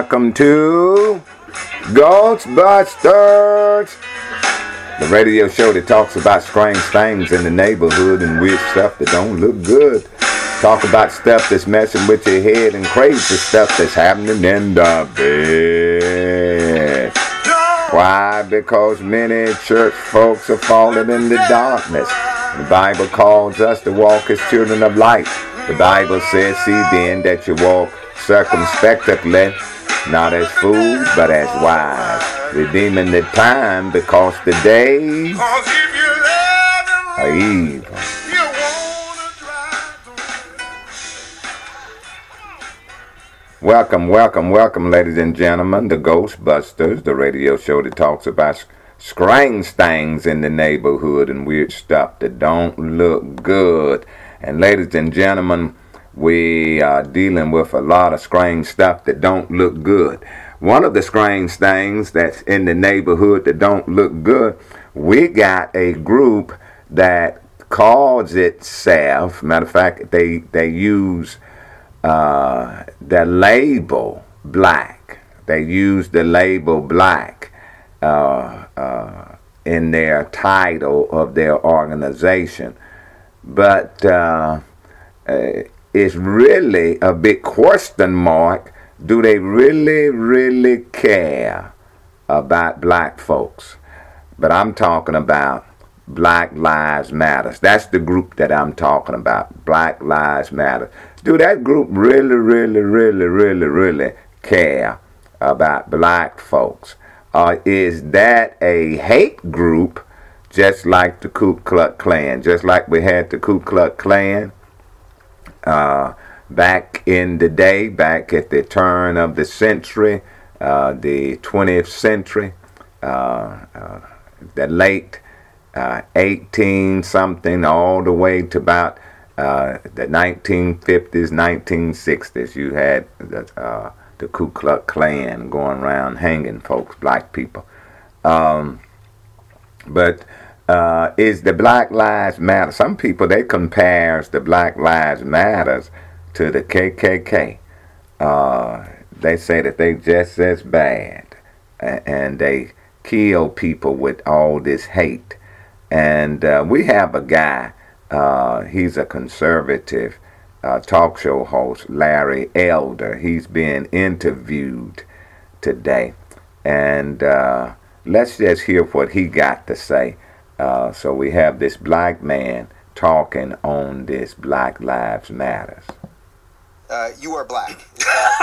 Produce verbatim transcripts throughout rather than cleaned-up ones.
welcome to Ghostbusters, the radio show that talks about strange things in the neighborhood and weird stuff that don't look good. Talk about stuff that's messing with your head and crazy stuff that's happening in the bed. Why? Because many church folks are falling into darkness. The Bible calls us to walk as children of light. The Bible says, see then that you walk circumspectly, not as fools, but as wise, redeeming the time because the days are evil. Welcome, welcome, welcome, ladies and gentlemen, to Ghostbusters, the radio show that talks about strange things in the neighborhood and weird stuff that don't look good. And ladies and gentlemen, we are dealing with a lot of strange stuff that don't look good. One of the strange things that's in the neighborhood that don't look good, we got a group that calls itself, matter of fact, they, they use uh, the label black. They use the label black uh, uh, in their title of their organization. But uh, uh, it's really a big question mark. Do they really, really care about black folks? But I'm talking about Black Lives Matter. That's the group that I'm talking about, Black Lives Matter. Do that group really, really, really, really, really care about black folks? Or is that a hate group just like the Ku Klux Klan? Just like we had the Ku Klux Klan uh, back in the day, back at the turn of the century, uh, the twentieth century, uh, uh, the late uh, eighteen something, all the way to about uh, the nineteen fifties, nineteen sixties. You had the, uh, the Ku Klux Klan going around hanging folks, black people. Um, but uh, is the Black Lives Matter? Some people, they compares the Black Lives Matters to the K K K. Uh, they say that they just as bad, and they kill people with all this hate. And uh, we have a guy, uh, he's a conservative uh, talk show host, Larry Elder. He's being interviewed today. And uh, let's just hear what he got to say. Uh, so we have this black man talking on this Black Lives Matters. Uh, you are black. Is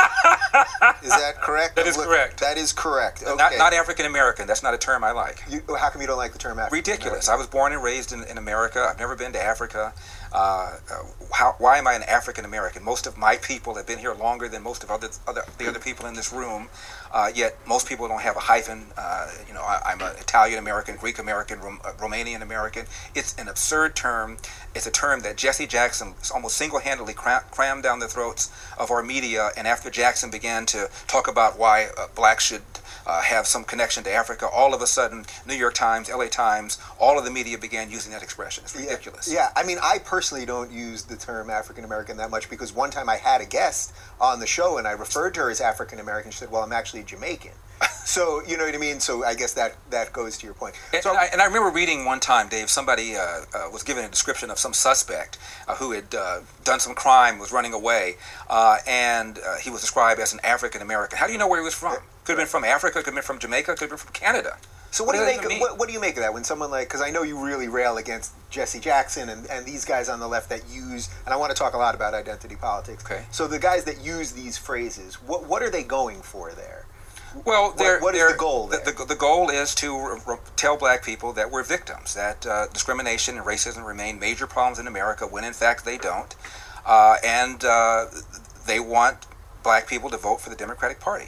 that, is that correct? That is Look, correct. That is correct. Okay. Not, not African American. That's not a term I like. You, how come you don't like the term African Ridiculous. American? I was born and raised in, in America. I've never been to Africa. Uh, uh, how, why am I an African American? Most of my people have been here longer than most of other, other the other people in this room. Uh, yet most people don't have a hyphen. Uh, you know, I, I'm an Italian American, Greek American, Rom, uh, Romanian American. It's an absurd term. It's a term that Jesse Jackson almost single-handedly cram, crammed down the throats of our media. And after Jackson began to talk about why uh, blacks should uh, have some connection to Africa, all of a sudden, New York Times, L A Times, all of the media began using that expression. It's ridiculous. Yeah, yeah. I mean, I personally don't use the term African American that much because one time I had a guest on the show and I referred to her as African American. She said, well, I'm actually Jamaican. So, you know what I mean? So I guess that, that goes to your point. And, so, and, I, and I remember reading one time, Dave, somebody uh, uh, was given a description of some suspect uh, who had uh, done some crime, was running away, uh, and uh, he was described as an African American. How do you know where he was from? Could have been from Africa, could have been from Jamaica, could have been from Canada. So what, what do you make? Of, what, what do you make of that when someone like? Because I know you really rail against Jesse Jackson and, and these guys on the left that use, and I want to talk a lot about identity politics. Okay. So the guys that use these phrases, what what are they going for there? Well, what, what is the goal there? The, the, the goal is to r- r- tell black people that we're victims, that uh, discrimination and racism remain major problems in America when in fact they don't, uh, and uh, they want black people to vote for the Democratic Party.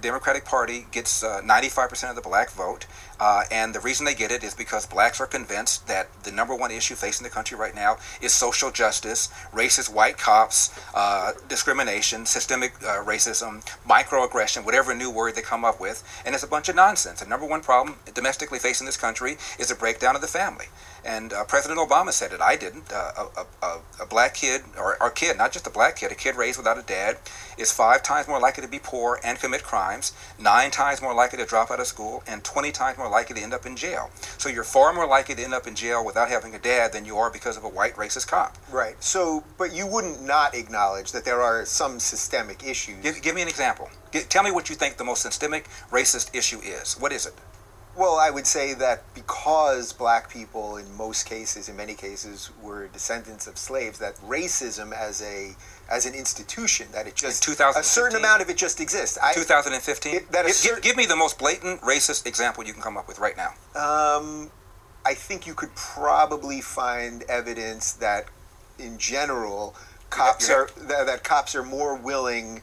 Democratic Party gets uh, ninety-five percent of the black vote, uh, and the reason they get it is because blacks are convinced that the number one issue facing the country right now is social justice, racist white cops, uh, discrimination, systemic uh, racism, microaggression, whatever new word they come up with, and it's a bunch of nonsense. The number one problem domestically facing this country is a breakdown of the family. And uh, President Obama said it. I didn't. Uh, a, a, a black kid, or a kid, not just a black kid, a kid raised without a dad is five times more likely to be poor and commit crimes, nine times more likely to drop out of school, and twenty times more likely to end up in jail. So you're far more likely to end up in jail without having a dad than you are because of a white racist cop. Right. So, but you wouldn't not acknowledge that there are some systemic issues. Give, give me an example. Give, tell me what you think the most systemic racist issue is. What is it? Well, I would say that because black people, in most cases, in many cases, were descendants of slaves, that racism as a as an institution, that it just a certain amount of it just exists. I, twenty fifteen. It, that a give, certain, give me the most blatant racist example you can come up with right now. Um, I think you could probably find evidence that, in general, cops are that, that cops are more willing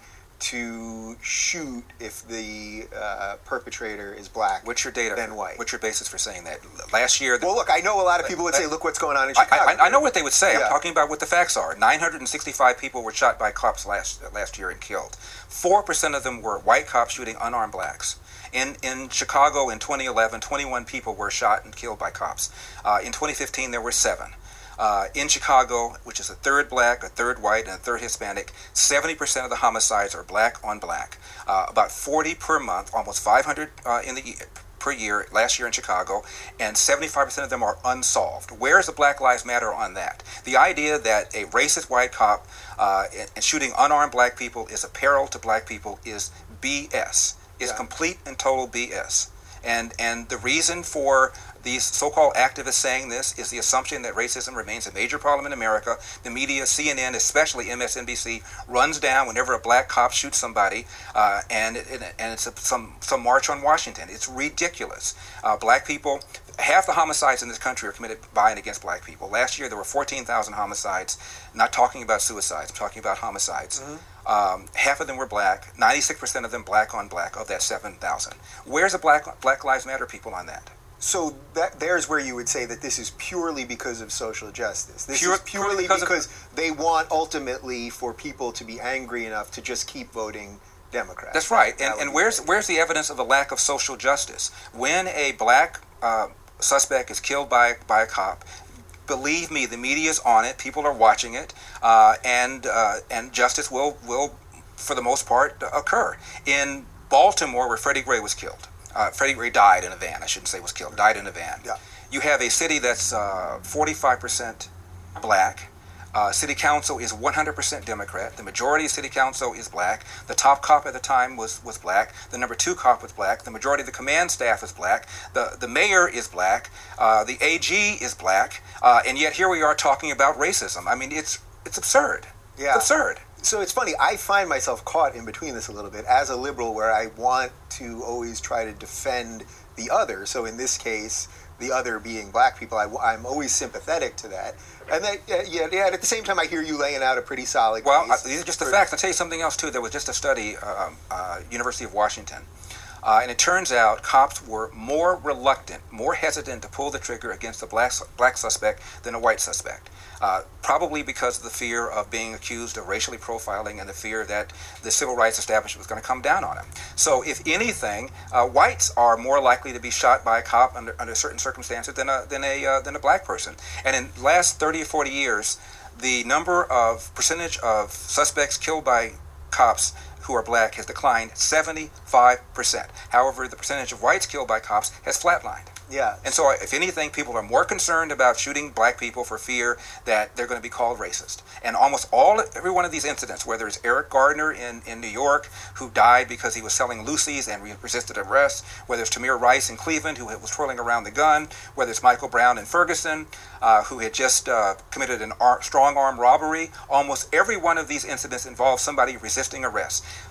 to shoot if the uh, perpetrator is black. What's your data? Than white. What's your basis for saying that? Last year. The, well, look, I know a lot of people would say, "Look what's going on in Chicago." I, I, I know what they would say. Yeah. I'm talking about what the facts are. nine hundred sixty-five people were shot by cops last last year and killed. Four percent of them were white cops shooting unarmed blacks. In in Chicago in twenty eleven, twenty-one people were shot and killed by cops. Uh, in twenty fifteen, there were seven. Uh, in Chicago, which is a third black, a third white, and a third Hispanic, seventy percent of the homicides are black on black. Uh, about forty per month, almost five hundred uh, in the per year last year in Chicago, and seventy-five percent of them are unsolved. Where is the Black Lives Matter on that? The idea that a racist white cop uh, and shooting unarmed black people is a peril to black people is B S. Is yeah. complete and total B S. And and the reason for these so-called activists saying this is the assumption that racism remains a major problem in America. The media, C N N, especially M S N B C, runs down whenever a black cop shoots somebody, uh, and it, and it's a, some some march on Washington. It's ridiculous. Uh, black people, half the homicides in this country are committed by and against black people. Last year there were fourteen thousand homicides. I'm not talking about suicides. I'm talking about homicides. Mm-hmm. Um, half of them were black. ninety-six percent of them black on black of that seven thousand. Where's the Black Black Lives Matter people on that? So that there's where you would say that this is purely because of social justice. This Pure, is purely because, because they want ultimately for people to be angry enough to just keep voting Democrat. That's right. And, and where's where's the evidence of the lack of social justice? When a black uh, suspect is killed by by a cop, believe me, the media is on it. People are watching it, uh, and uh, and justice will will, for the most part, occur. In Baltimore, where Freddie Gray was killed, uh, Freddie Gray died in a van. I shouldn't say was killed. Died in a van. Yeah. You have a city that's uh, forty-five percent black. Uh, city council is one hundred percent Democrat. The majority of city council is black. The top cop at the time was, was black. The number two cop was black. The majority of the command staff is black. The the mayor is black. Uh, the A G is black. Uh, and yet here we are talking about racism. I mean, it's it's absurd. Yeah. It's absurd. So it's funny. I find myself caught in between this a little bit as a liberal, where I want to always try to defend the other. So in this case, the other being black people, I, I'm always sympathetic to that. And that, uh, yeah, yeah, at the same time, I hear you laying out a pretty solid well, case. Well, these are just the for, facts. I'll tell you something else, too. There was just a study, uh, uh, University of Washington, uh, and it turns out cops were more reluctant, more hesitant to pull the trigger against a black, black suspect than a white suspect. Uh, probably because of the fear of being accused of racially profiling and the fear that the civil rights establishment was going to come down on him. So if anything, uh, whites are more likely to be shot by a cop under, under certain circumstances than a, than, a, uh, than a black person. And in the last thirty or forty years, the number of percentage of suspects killed by cops who are black has declined seventy-five percent. However, the percentage of whites killed by cops has flatlined. Yeah. And so, if anything, people are more concerned about shooting black people for fear that they're going to be called racist. And almost all, every one of these incidents, whether it's Eric Gardner in, in New York, who died because he was selling Lucy's and re- resisted arrest, whether it's Tamir Rice in Cleveland, who was twirling around the gun, whether it's Michael Brown in Ferguson, uh, who had just uh, committed an ar- strong arm robbery, almost every one of these incidents involves somebody resisting arrest.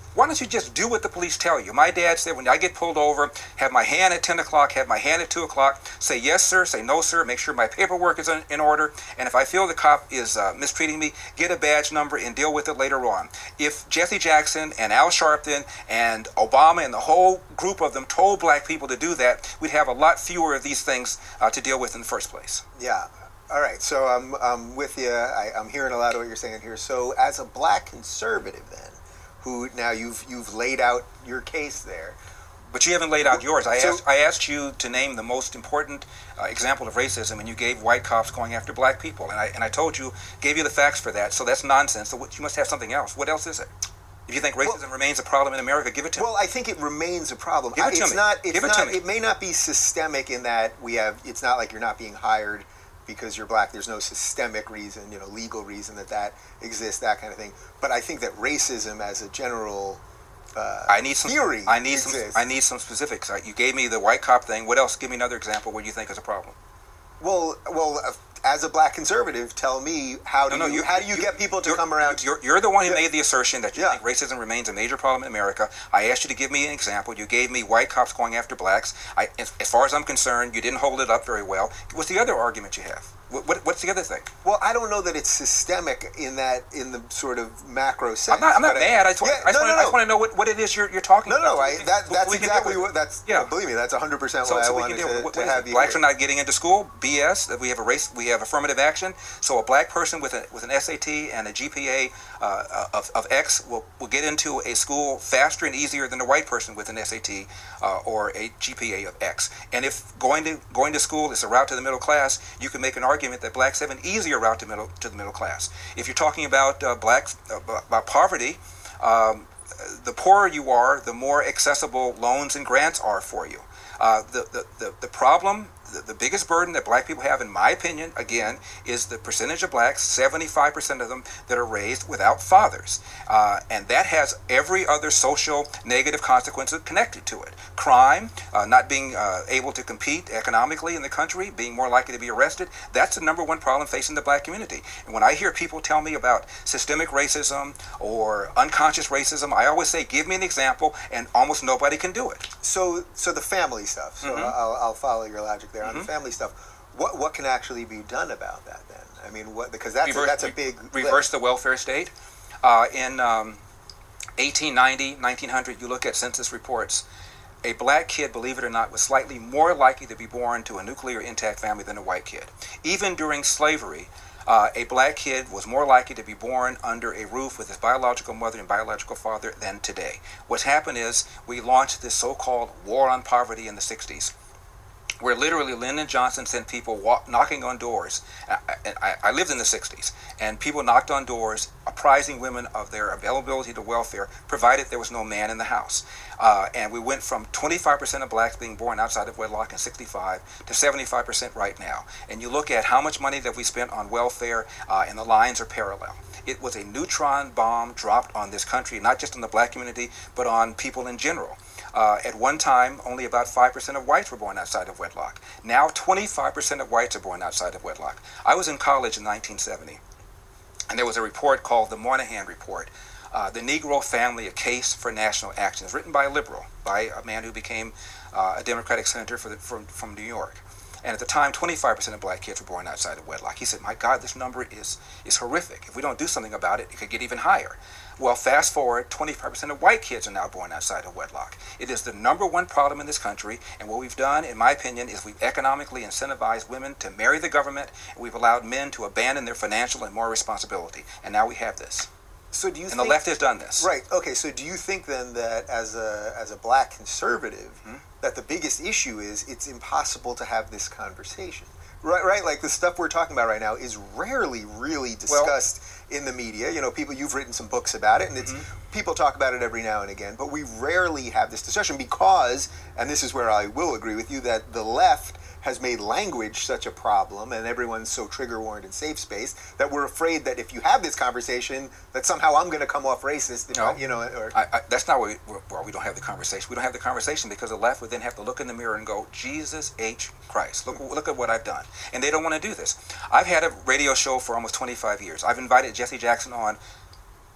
Why don't you just do what the police tell you? My dad said when I get pulled over, have my hand at ten o'clock, have my hand at two o'clock, say yes, sir, say no, sir, make sure my paperwork is in, in order, and if I feel the cop is uh, mistreating me, get a badge number and deal with it later on. If Jesse Jackson and Al Sharpton and Obama and the whole group of them told black people to do that, we'd have a lot fewer of these things uh, to deal with in the first place. Yeah. All right. So I'm, I'm with you. I, I'm hearing a lot of what you're saying here. So as a black conservative then, who now you've you've laid out your case there. But you haven't laid out yours. I So- asked I asked you to name the most important uh, example of racism, and you gave white cops going after black people. And I and I told you, gave you the facts for that. So that's nonsense. So what, you must have something else. What else is it? If you think racism Well- remains a problem in America, give it to me. Well, I think it remains a problem. Give it I- to it's me. not. It's Give it not. to me. It may not be systemic in that we have. It's not like you're not being hired because you're black. There's no systemic reason, you know, legal reason that that exists, that kind of thing. But I think that racism, as a general uh, I need some theory, I need some. exists. I need some specifics. Uh, You gave me the white cop thing. What else? Give me another example where you think is a problem. Well, well, uh, as a black conservative, tell me how do No, no, you, you- how do you, you- get people to You're- come around? You're, you're the one who Yeah. made the assertion that you Yeah. think racism remains a major problem in America. I asked you to give me an example. You gave me white cops going after blacks. I, as, as far as I'm concerned, you didn't hold it up very well. What's the other argument you have? What, what, what's the other thing? Well, I don't know that it's systemic in that in the sort of macro sense. I'm not. I'm not but mad. I just, want, yeah, I just, no, want, no, I just no. want to know what, what it is you're, you're talking No, about. no, I, that, So that's we can deal exactly with it. what, that's, Yeah. yeah. believe me, that's one hundred percent So, what so I we wanted can deal to, with to what have is it? you Blacks here. are not getting into school. B S. That we have a race. We have affirmative action. So a black person with a with an S A T and a G P A uh, of, of X will, will get into a school faster and easier than a white person with an S A T uh, or a G P A of X. And if going to going to school is a route to the middle class, you can make an argument that blacks have an easier route to middle to the middle class. If you're talking about uh, blacks uh, about poverty. Um, the poorer you are, the more accessible loans and grants are for you. Uh, the, the, the, the problem, the, the biggest burden that black people have, in my opinion, again, is the percentage of blacks, seventy-five percent of them, that are raised without fathers. Uh, and that has every other social negative consequence connected to it. Crime, uh, not being uh, able to compete economically in the country, being more likely to be arrested, that's the number one problem facing the black community. And when I hear people tell me about systemic racism or unconscious racism, I always say, give me an example, and almost nobody can do it. So, so the family stuff. So Mhm. I'll, I'll follow your logic there on Mhm. the family stuff. What what can actually be done about that then? I mean, what because that's Reverse- a, that's a big reverse the welfare state. Uh, in um, eighteen ninety, nineteen hundred, you look at census reports, a black kid, believe it or not, was slightly more likely to be born to a nuclear intact family than a white kid. Even during slavery, uh, a black kid was more likely to be born under a roof with his biological mother and biological father than today. What's happened is we launched this so-called war on poverty in the sixties, where literally Lyndon Johnson sent people walk, knocking on doors. I, I, I lived in the sixties, and people knocked on doors apprising women of their availability to welfare, provided there was no man in the house. Uh, and we went from twenty-five percent of blacks being born outside of wedlock in sixty-five to seventy-five percent right now. And you look at how much money that we spent on welfare, uh, and the lines are parallel. It was a neutron bomb dropped on this country, not just on the black community, but on people in general. Uh, at one time, only about five percent of whites were born outside of wedlock. Now, twenty-five percent of whites are born outside of wedlock. I was in college in nineteen seventy, and there was a report called the Moynihan Report, uh, The Negro Family, A Case for National Action. It's written by a liberal, by a man who became uh, a Democratic senator for the, from, from New York. And at the time, twenty-five percent of black kids were born outside of wedlock. He said, my God, this number is, is horrific. If we don't do something about it, it could get even higher. Well, fast forward, twenty-five percent of white kids are now born outside of wedlock. It is the number one problem in this country, and what we've done, in my opinion, is we've economically incentivized women to marry the government, and we've allowed men to abandon their financial and moral responsibility. And now we have this. So do you And think, the left has done this. right? Okay. So do you think then that as a as a black conservative, Hmm? that the biggest issue is it's impossible to have this conversation? Right, right. Like the stuff we're talking about right now is rarely really discussed in the media. You know, people, you've written some books about it, and it's Mm-hmm. people talk about it every now and again. But we rarely have this discussion because, and this is where I will agree with you, that the left has made language such a problem, and everyone's so trigger warned in safe space that we're afraid that if you have this conversation, that somehow I'm going to come off racist. If No. I, you know, or I, I, that's not why we, why we don't have the conversation. We don't have the conversation because the left would then have to look in the mirror and go, Jesus H. Christ, look, look at what I've done. And they don't want to do this. I've had a radio show for almost twenty-five years. I've invited Jesse Jackson on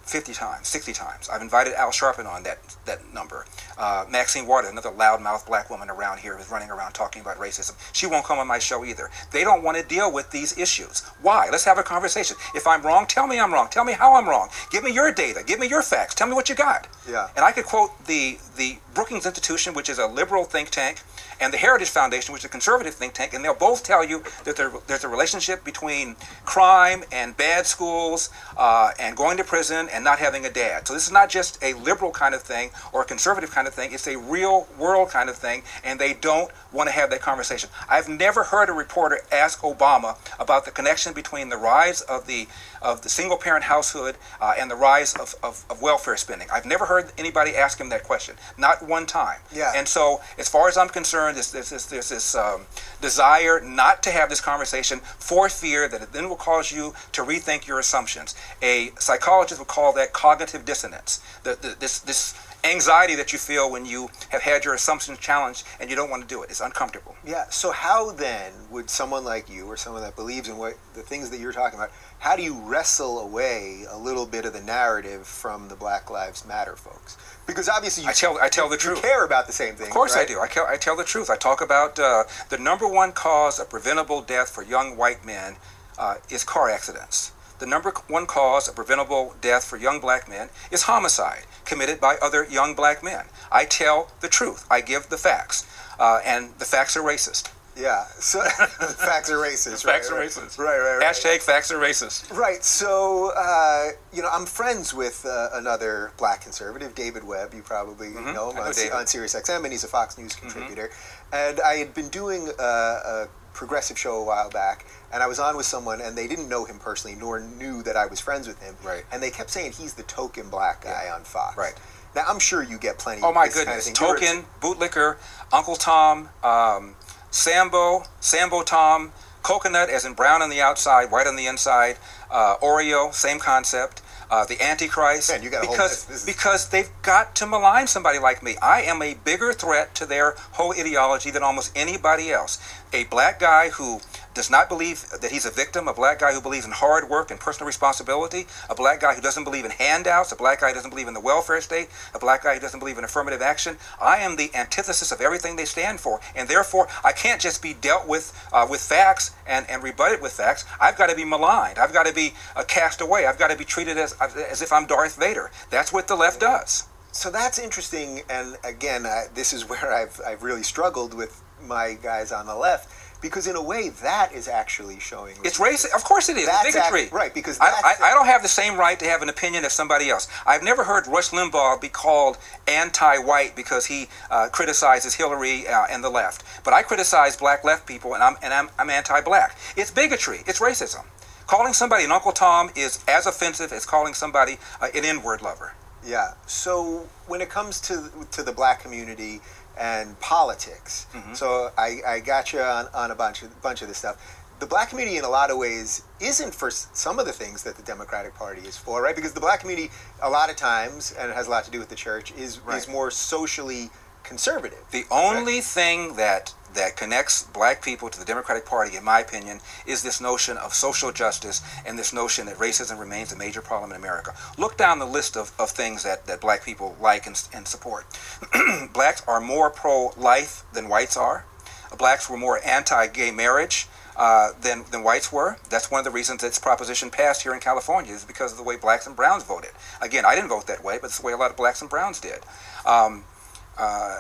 fifty times, sixty times. I've invited Al Sharpton on that that number. Uh, Maxine Waters, another loudmouth black woman around here who's running around talking about racism. She won't come on my show either. They don't want to deal with these issues. Why? Let's have a conversation. If I'm wrong, tell me I'm wrong. Tell me how I'm wrong. Give me your data. Give me your facts. Tell me what you got. Yeah. And I could quote the, the Brookings Institution, which is a liberal think tank, and the Heritage Foundation, which is a conservative think tank, and they'll both tell you that there, there's a relationship between crime and bad schools uh, and going to prison and not having a dad. So this is not just a liberal kind of thing or a conservative kind of thing. It's a real world kind of thing, and they don't want to have that conversation. I've never heard a reporter ask Obama about the connection between the rise of the of the single-parent household uh, and the rise of, of, of welfare spending. I've never heard anybody ask him that question, not one time. Yeah. And so, as far as I'm concerned, there's, there's, there's, there's this um, desire not to have this conversation for fear that it then will cause you to rethink your assumptions. A psychologist would call that cognitive dissonance. The, the, this, this anxiety that you feel when you have had your assumptions challenged and you don't want to do it. It's uncomfortable. Yeah. So how then would someone like you, or someone that believes in what the things that you're talking about, how do you wrestle away a little bit of the narrative from the Black Lives Matter folks? Because obviously you, I tell I tell the you truth. care about the same things. Of course right? I do. I, tell, I tell the truth. I talk about uh, the number one cause of preventable death for young white men uh, is car accidents. The number one cause of preventable death for young black men is homicide committed by other young black men. I tell the truth. I give the facts. Uh, and the facts are racist. Yeah. So the facts are racist. The facts right, are right. racist. Right, right, right. Hashtag facts are racist. Right. So, uh, you know, I'm friends with uh, another black conservative, David Webb. You probably Mm-hmm. know him I know on, David. on Sirius X M, and he's a Fox News contributor. Mm-hmm. And I had been doing a, a progressive show a while back, and I was on with someone, and they didn't know him personally, nor knew that I was friends with him. Right. And they kept saying he's the token black guy Yeah. on Fox. Right. Now, I'm sure you get plenty Oh of my this goodness. kind of thing. Token, bootlicker, Uncle Tom, um, Sambo, Sambo Tom, coconut as in brown on the outside, white on the inside, uh, Oreo, same concept. Uh, the Antichrist, Man, you got a whole because list. This is- because they've got to malign somebody like me. I am a bigger threat to their whole ideology than almost anybody else. A black guy who does not believe that he's a victim, a black guy who believes in hard work and personal responsibility, a black guy who doesn't believe in handouts, a black guy who doesn't believe in the welfare state, a black guy who doesn't believe in affirmative action. I am the antithesis of everything they stand for, and therefore I can't just be dealt with uh, with facts and, and rebutted with facts. I've got to be maligned. I've got to be uh, cast away. I've got to be treated as as if I'm Darth Vader. That's what the left does. So that's interesting, and again, I, this is where I've I've really struggled with my guys on the left, because in a way that is actually showing It's racist. Of course it is. That's Bigotry. act- right, because I, that's- I, I don't have the same right to have an opinion as somebody else. I've never heard Rush Limbaugh be called anti-white because he uh, criticizes Hillary uh, and the left. But I criticize black left people, and I'm and I'm, I'm anti-black. It's bigotry. It's racism. Calling somebody an Uncle Tom is as offensive as calling somebody uh, an N-word lover. Yeah. So when it comes to to the black community and politics, Mhm. so I, I got you on, on a bunch of bunch of this stuff. The black community, in a lot of ways, isn't for s- some of the things that the Democratic Party is for, right? Because the black community, a lot of times, and it has a lot to do with the church, is Right. is more socially conservative. The only thing that that connects black people to the Democratic Party, in my opinion, is this notion of social justice and this notion that racism remains a major problem in America. Look down the list of, of things that, that black people like and, and support. Blacks are more pro-life than whites are. Blacks were more anti-gay marriage uh, than, than whites were. That's one of the reasons this proposition passed here in California, is because of the way blacks and browns voted. Again, I didn't vote that way, but it's the way a lot of blacks and browns did. Um, uh,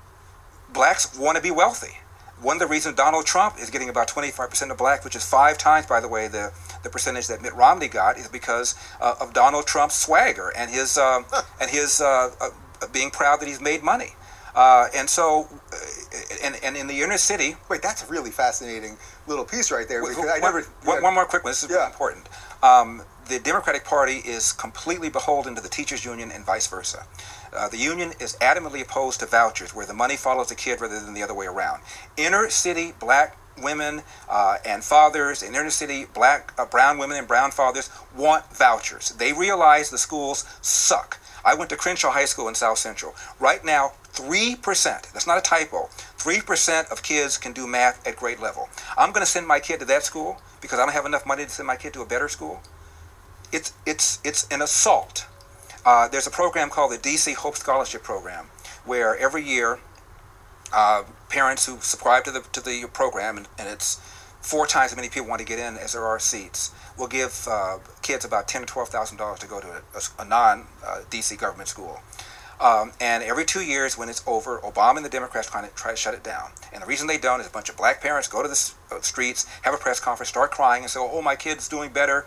blacks want to be wealthy. One of the reasons Donald Trump is getting about twenty-five percent of blacks, which is five times, by the way, the, the percentage that Mitt Romney got, is because uh, of Donald Trump's swagger and his uh, and his uh, uh, being proud that he's made money. Uh, and so, uh, and, and in the inner city... Wait, that's a really fascinating little piece right there. Because one, I never. one, yeah. one more quick one. This is Yeah. really important. Um, the Democratic Party is completely beholden to the teachers' union and vice versa. Uh, the union is adamantly opposed to vouchers, where the money follows the kid rather than the other way around. Inner city black women uh, and fathers, and inner city black uh, brown women and brown fathers want vouchers. They realize the schools suck. I went to Crenshaw High School in South Central. Right now, three percent, that's not a typo, three percent of kids can do math at grade level. I'm going to send my kid to that school because I don't have enough money to send my kid to a better school. It's it's it's an assault Uh, there's a program called the D C Hope Scholarship Program, where every year uh, parents who subscribe to the to the program, and, and it's four times as many people want to get in as there are seats, will give uh, kids about ten to twelve thousand dollars to go to a, a non uh, D C government school. Um, and every two years, when it's over, Obama and the Democrats try to, try to shut it down. And the reason they don't is a bunch of black parents go to the uh, streets, have a press conference, start crying, and say, "Oh, my kid's doing better."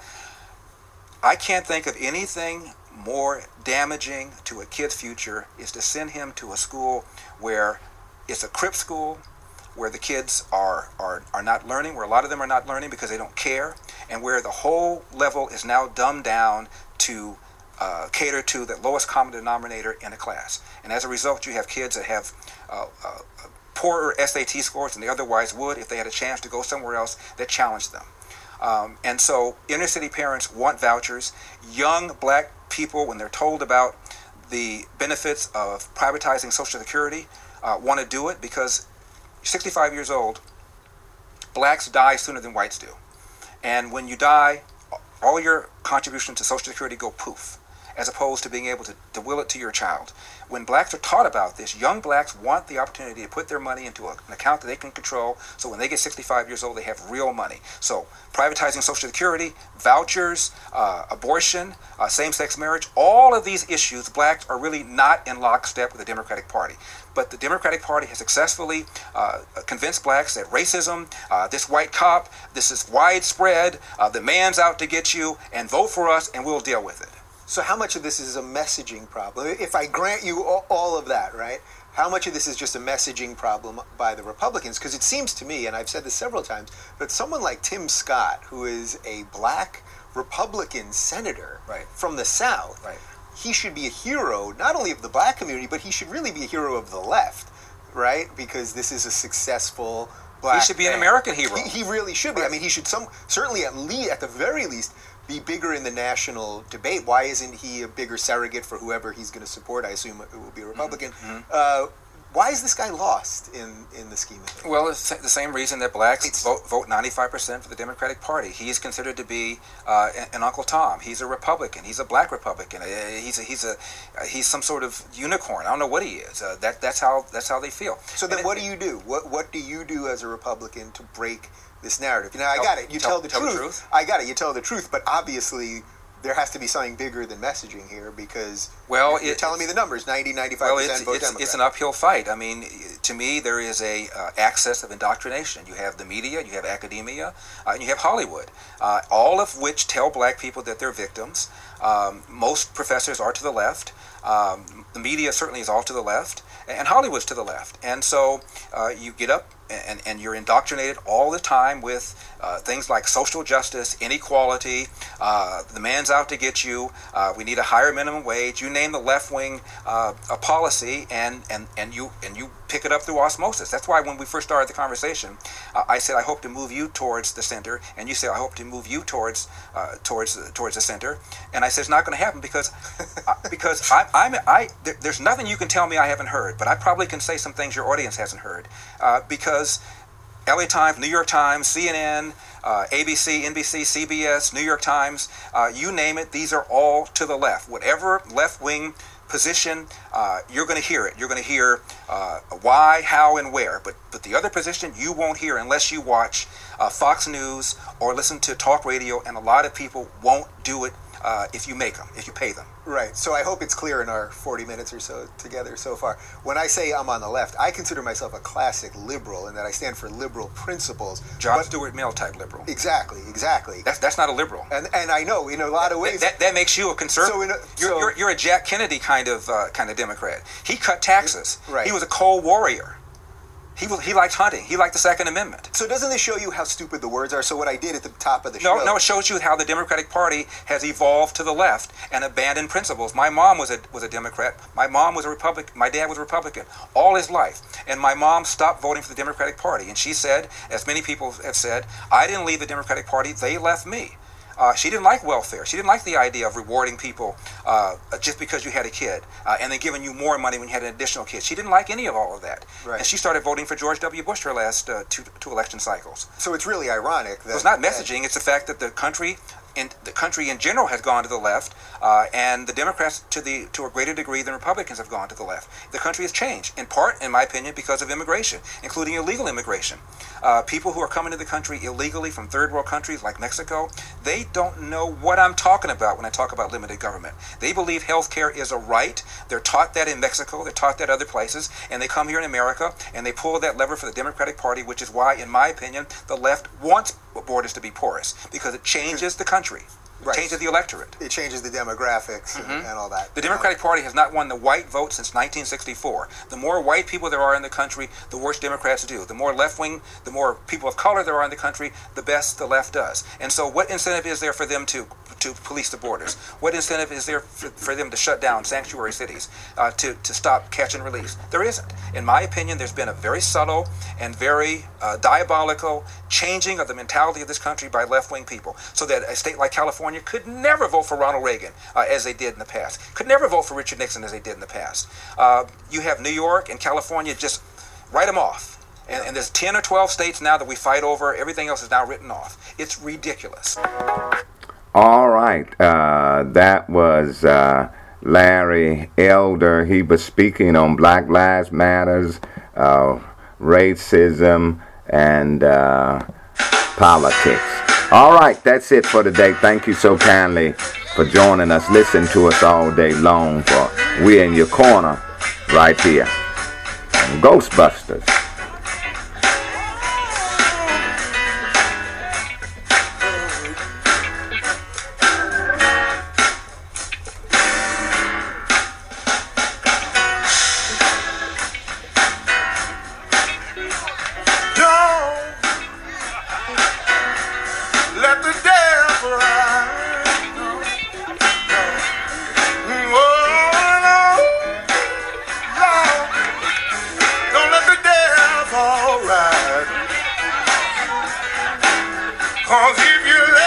I can't think of anything more damaging to a kid's future is to send him to a school where it's a Crip school, where the kids are, are, are not learning, where a lot of them are not learning because they don't care, and where the whole level is now dumbed down to uh, cater to the lowest common denominator in a class. And as a result, you have kids that have uh, uh, poorer S A T scores than they otherwise would if they had a chance to go somewhere else that challenged them. Um, and so inner city parents want vouchers. Young black people, when they're told about the benefits of privatizing Social Security, uh, want to do it because sixty-five years old, blacks die sooner than whites do. And when you die, all your contributions to Social Security go poof, as opposed to being able to, to will it to your child. When blacks are taught about this, young blacks want the opportunity to put their money into a, an account that they can control, so when they get sixty-five years old, they have real money. So privatizing Social Security, vouchers, uh, abortion, uh, same-sex marriage, all of these issues, blacks are really not in lockstep with the Democratic Party. But the Democratic Party has successfully uh, convinced blacks that racism, uh, this white cop, this is widespread, uh, the man's out to get you, and vote for us and we'll deal with it. So how much of this is a messaging problem? If I grant you all of that, right? How much of this is just a messaging problem by the Republicans? Because it seems to me, and I've said this several times, that someone like Tim Scott, who is a black Republican senator right. from the South, right. he should be a hero, not only of the black community, but he should really be a hero of the left, right? Because this is a successful black He should be man. an American hero. He, he really should be. Right. I mean, he should some certainly at least, at the very least, be bigger in the national debate. Why isn't he a bigger surrogate for whoever he's going to support? I assume it will be a Republican. Mm-hmm. Uh, why is this guy lost in, in the scheme of things? Well, it's the same reason that blacks It's, vote, vote ninety-five percent for the Democratic Party. He is considered to be uh, an Uncle Tom. He's a Republican. He's a black Republican. Uh, he's a, he's a uh, he's some sort of unicorn. I don't know what he is. Uh, that that's how that's how they feel. So then, and what it, do you do? What what do you do as a Republican to break this narrative? Now, I tell, got it. You tell, tell, the, tell truth. the truth. I got it. You tell the truth. But obviously, there has to be something bigger than messaging here, because well, you're it, telling me the numbers, ninety, ninety-five well, percent it's, vote it's, Democrat. it's an uphill fight. I mean, to me, there is a uh, access of indoctrination. You have the media, you have academia, uh, and you have Hollywood, uh, all of which tell black people that they're victims. Um, most professors are to the left. Um, the media certainly is all to the left, and Hollywood's to the left. And so uh, you get up and, and you're indoctrinated all the time with uh, things like social justice, inequality, uh, the man's out to get you, uh, we need a higher minimum wage. You name the left-wing uh, a policy, and, and, and, you, and you pick it up through osmosis. That's why when we first started the conversation, uh, I said, I hope to move you towards the center, and you said, I hope to move you towards uh, towards towards the center. And I said, it's not going to happen because uh, because I, I'm I there, there's nothing you can tell me I haven't heard, but I probably can say some things your audience hasn't heard, uh, because L A Times, New York Times, C N N, uh, A B C, N B C, C B S, New York Times, uh, you name it, these are all to the left. Whatever left-wing position, uh, you're going to hear it. You're going to hear uh, why, how, and where. But but the other position you won't hear unless you watch uh, Fox News or listen to talk radio, and a lot of people won't do it uh, if you make them, if you pay them. Right. So I hope it's clear in our forty minutes or so together so far. When I say I'm on the left, I consider myself a classic liberal in that I stand for liberal principles. John but, Stuart Mill type liberal. Exactly, exactly. That's that's not a liberal. And and I know in a lot of ways that, that, that makes you a conservative. So in a, you're, so, you're you're a Jack Kennedy kind of uh, kind of Democrat. He cut taxes. Right. He was a cold warrior. He was, he liked hunting. He liked the Second Amendment. So doesn't this show you how stupid the words are? So what I did at the top of the No, show... no, it shows you how the Democratic Party has evolved to the left and abandoned principles. My mom was a was a Democrat. My mom was a Republican. My dad was a Republican all his life. And my mom stopped voting for the Democratic Party. And she said, as many people have said, I didn't leave the Democratic Party, they left me. Uh, she didn't like welfare. She didn't like the idea of rewarding people uh, just because you had a kid uh, and then giving you more money when you had an additional kid. She didn't like any of all of that. Right. And she started voting for George W. Bush her last uh, two, two election cycles. So it's really ironic that... So it's not messaging. It's the fact that the country in the country in general has gone to the left, uh, and the Democrats to the to a greater degree than Republicans have gone to the left. The country has changed, in part, in my opinion, because of immigration, including illegal immigration. Uh, people who are coming to the country illegally from third world countries like Mexico, they don't know what I'm talking about when I talk about limited government. They believe health care is a right. They're taught that in Mexico, they're taught that other places, and they come here in America and they pull that lever for the Democratic Party, which is why, in my opinion, the left wants borders to be porous, because it changes the country. Right. Changes the electorate. It changes the demographics mm-hmm. and, and all that. The Democratic Party has not won the white vote since nineteen sixty-four. The more white people there are in the country, the worse Democrats do. The more left-wing, the more people of color there are in the country, the best the left does. And so what incentive is there for them to to police the borders? What incentive is there for, for them to shut down sanctuary cities, uh, to, to stop catch and release? There isn't. In my opinion, there's been a very subtle and very uh, diabolical changing of the mentality of this country by left-wing people, so that a state like California could never vote for Ronald Reagan uh, as they did in the past, could never vote for Richard Nixon as they did in the past. Uh, you have New York and California, just write them off. And, and there's ten or twelve states now that we fight over. Everything else is now written off. It's ridiculous. All right. Uh, that was uh, Larry Elder. He was speaking on Black Lives Matters, uh, racism, and uh, politics. All right, that's it for today. Thank you so kindly for joining us. Listen to us all day long, for we're in your corner right here on Ghostbusters. Cause if you let